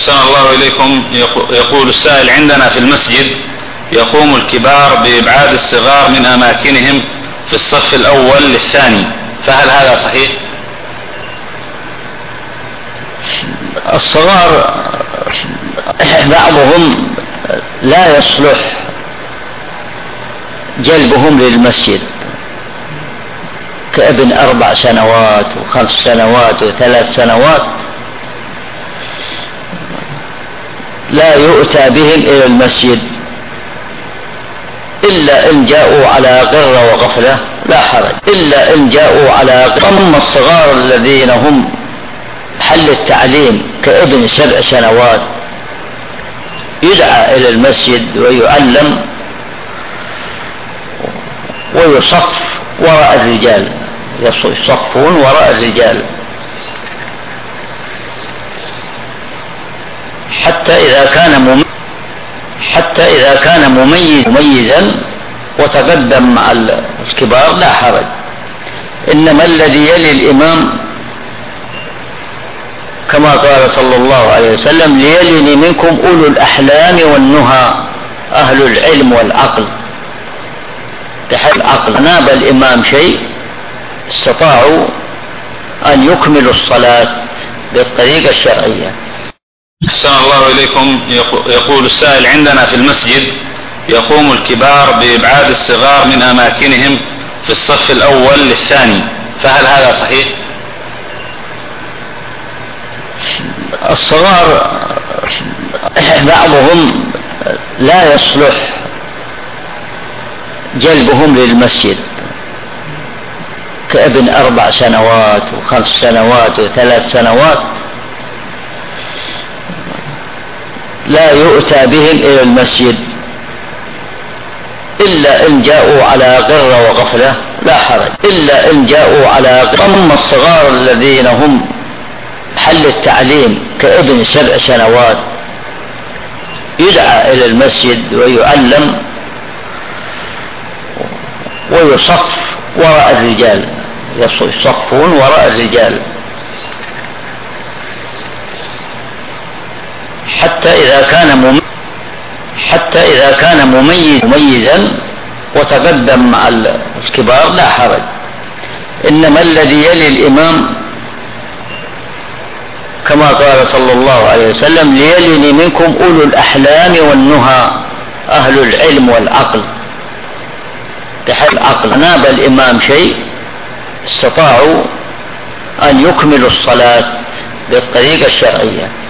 أحسن الله إليكم. يقول السائل: عندنا في المسجد يقوم الكبار بإبعاد الصغار من أماكنهم في الصف الأول للثاني، فهل هذا صحيح؟ الصغار بعضهم لا يصلح جلبهم للمسجد، كابن 4 سنوات و5 سنوات و3 سنوات لا يؤتى بهم إلى المسجد إلا إن جاءوا على غرة وغفلة لا حرج، إلا إن جاءوا على غرة. أما الصغار الذين هم حل التعليم كابن 7 سنوات يدعى إلى المسجد ويعلم ويصف وراء الرجال، يصفون وراء الرجال حتى إذا كان مميزا وتقدم مع الكبار لا حرج. إنما الذي يلي الإمام كما قال صلى الله عليه وسلم: ليلني منكم أولو الأحلام والنهى أهل العلم والعقل. بحيث العقل ناب الإمام شيء استطاعوا أن يكملوا الصلاة بالطريقة الشرعية. أحسن الله إليكم. يقول السائل: عندنا في المسجد يقوم الكبار بإبعاد الصغار من أماكنهم في الصف الأول للثاني، فهل هذا صحيح؟ الصغار بعضهم لا يصلح جلبهم للمسجد، كابن 4 سنوات و5 سنوات و3 سنوات لا يؤتى بهم إلى المسجد إلا إن جاءوا على غرة وغفلة لا حرج، إلا إن جاءوا على غرة. أما الصغار الذين هم حل التعليم كابن 7 سنوات يدعى إلى المسجد ويعلم ويصف وراء الرجال، يصفون وراء الرجال حتى إذا كان مميزا وتقدم مع الكبار لا حرج. إنما الذي يلي الإمام كما قال صلى الله عليه وسلم: ليلني منكم أولو الأحلام والنهى أهل العلم والعقل. بحيث العقل ناب الإمام شيء استطاعوا أن يكملوا الصلاة بالطريقة الشرعية.